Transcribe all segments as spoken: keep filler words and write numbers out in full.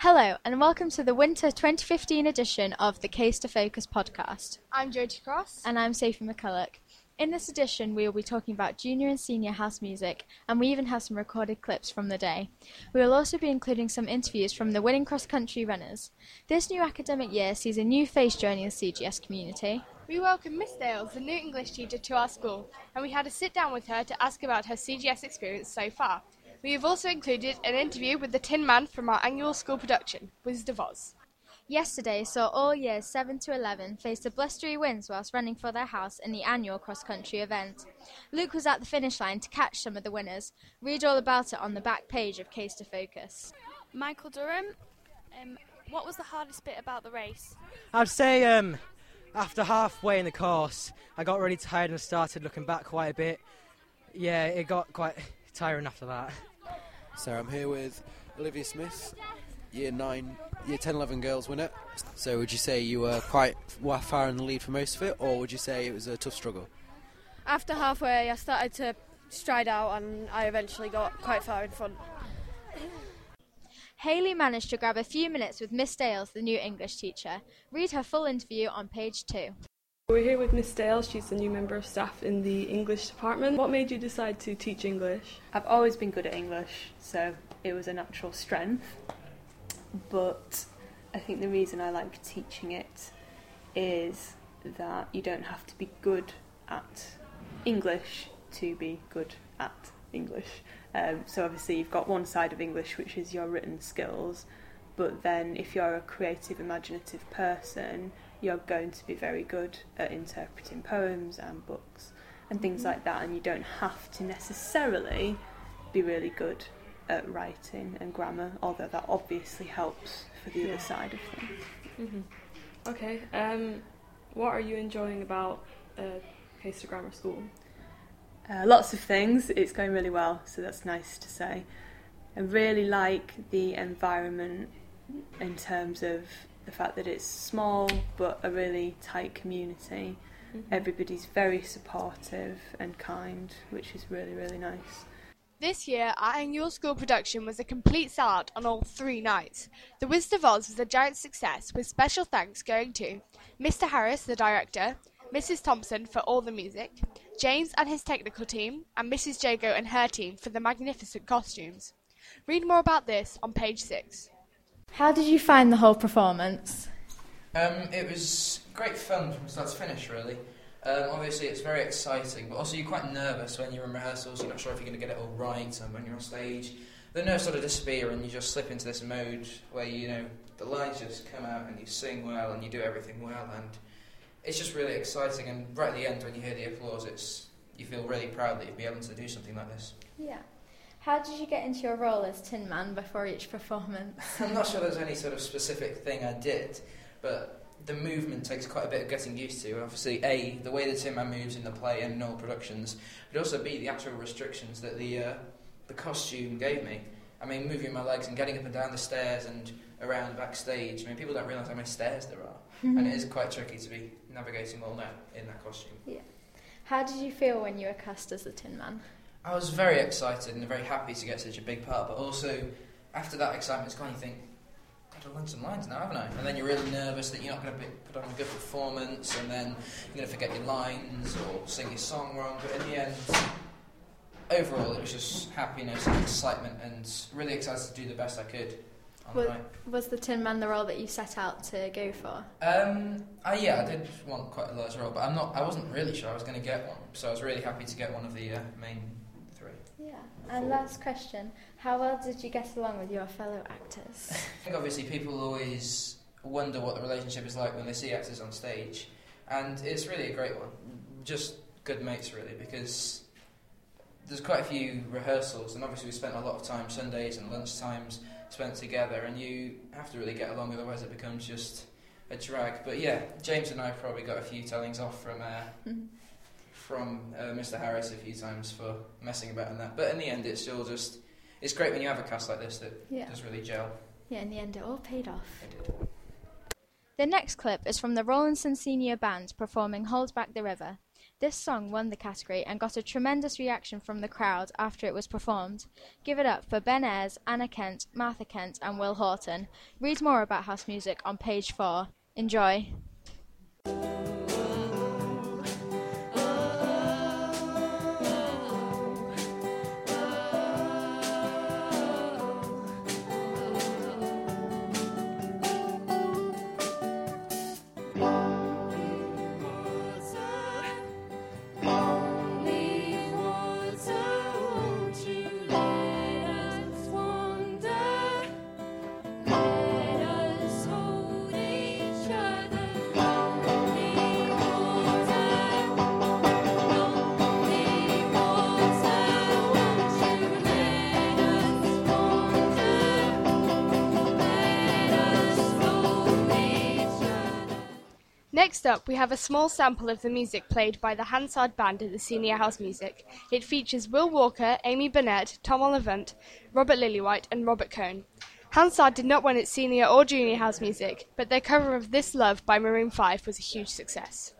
Hello and welcome to the Winter twenty fifteen edition of the Case to Focus podcast. I'm Jodie Cross. And I'm Sophie McCulloch. In this edition we will be talking about junior and senior house music, and we even have some recorded clips from the day. We will also be including some interviews from the winning cross-country runners. This new academic year sees a new face joining the C G S community. We welcome Miss Dales, the new English teacher, to our school, and we had a sit down with her to ask about her C G S experience so far. We have also included an interview with the Tin Man from our annual school production, Wizard of Oz. Yesterday saw all years seven to eleven face the blustery winds whilst running for their house in the annual cross-country event. Luke was at the finish line to catch some of the winners. Read all about it on the back page of Case to Focus. Michael Durham, um, what was the hardest bit about the race? I'd say um, after halfway in the course, I got really tired and started looking back quite a bit. Yeah, it got quite tiring after that. So I'm here with Olivia Smith, year nine, year ten, eleven girls winner. So would you say you were quite far in the lead for most of it, or would you say it was a tough struggle? After halfway, I started to stride out and I eventually got quite far in front. Hayley managed to grab a few minutes with Miss Dales, the new English teacher. Read her full interview on page two. We're here with Miss Dale. She's the new member of staff in the English department. What made you decide to teach English? I've always been good at English, so it was a natural strength. But I think the reason I like teaching it is that you don't have to be good at English to be good at English. Um, so obviously you've got one side of English, which is your written skills, but then if you're a creative, imaginative person, you're going to be very good at interpreting poems and books and things like that, and you don't have to necessarily be really good at writing and grammar, although that obviously helps for the yeah. other side of things. Mm-hmm. Okay, um, what are you enjoying about uh, Case to Grammar School? Uh, lots of things. It's going really well, so that's nice to say. I really like the environment in terms of the fact that it's small but a really tight community. Mm-hmm. Everybody's very supportive and kind, which is really, really nice. This year, our annual school production was a complete sellout on all three nights. The Wizard of Oz was a giant success, with special thanks going to Mister Harris, the director, Missus Thompson for all the music, James and his technical team, and Missus Jago and her team for the magnificent costumes. Read more about this on page six. How did you find the whole performance? Um, it was great fun from start to finish, really. Um, obviously, it's very exciting, but also you're quite nervous when you're in rehearsals. You're not sure if you're going to get it all right, and when you're on stage, the nerves sort of disappear, and you just slip into this mode where, you know, the lines just come out, and you sing well, and you do everything well, and it's just really exciting. And right at the end, when you hear the applause, it's you feel really proud that you've been able to do something like this. Yeah. How did you get into your role as Tin Man before each performance? I'm not sure there's any sort of specific thing I did, but the movement takes quite a bit of getting used to. Obviously, A, the way the Tin Man moves in the play and in all productions, but also B, the actual restrictions that the uh, the costume gave me. I mean, moving my legs and getting up and down the stairs and around backstage. I mean, people don't realise how many stairs there are, mm-hmm. and it is quite tricky to be navigating all that in that costume. Yeah. How did you feel when you were cast as the Tin Man? I was very excited and very happy to get such a big part, but also after that excitement, it's kind of think, I've got to learn some lines now, haven't I? And then you're really nervous that you're not going to put on a good performance, and then you're going to forget your lines or sing your song wrong. But in the end, overall, it was just happiness and excitement, and really excited to do the best I could on was, the night. Was the Tin Man the role that you set out to go for? Um, I, yeah, I did want quite a large role, but I'm not. I wasn't really sure I was going to get one, so I was really happy to get one of the uh, main. Yeah, and last question, how well did you get along with your fellow actors? I think obviously people always wonder what the relationship is like when they see actors on stage, and it's really a great one. Just good mates, really, because there's quite a few rehearsals, and obviously we spent a lot of time, Sundays and lunchtimes, spent together, and you have to really get along, otherwise it becomes just a drag. But yeah, James and I probably got a few tellings off from... Uh, from uh, Mister Harris a few times for messing about in that. But in the end, it's still just... It's great when you have a cast like this that yeah. does really gel. Yeah, in the end, it all paid off. It did. The next clip is from the Rawlinson Senior Band performing Hold Back the River. This song won the category and got a tremendous reaction from the crowd after it was performed. Give it up for Ben Ayres, Anna Kent, Martha Kent and Will Horton. Read more about house music on page four. Enjoy. Next up, we have a small sample of the music played by the Hansard Band at the Senior House Music. It features Will Walker, Amy Burnett, Tom Oliphant, Robert Lillywhite and Robert Cohn. Hansard did not win its Senior or Junior House Music, but their cover of This Love by Maroon five was a huge success.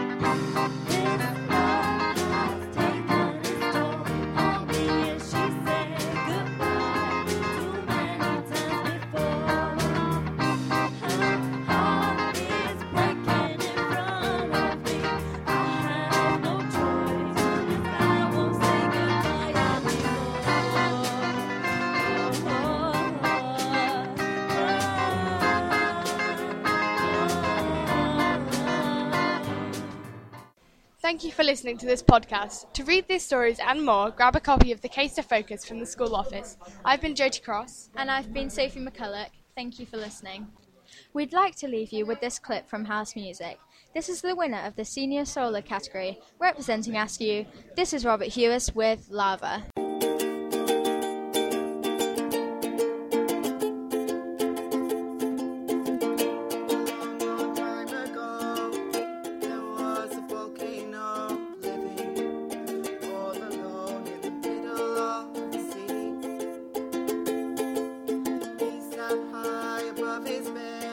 Thank you for listening to this podcast. To read these stories and more, grab a copy of the Case to Focus from the school office. I've been Jodie Cross. And I've been Sophie McCulloch. Thank you for listening. We'd like to leave you with this clip from House Music. This is the winner of the Senior Solo category. Representing Askew, this is Robert Hewis with Lava. High above his bed.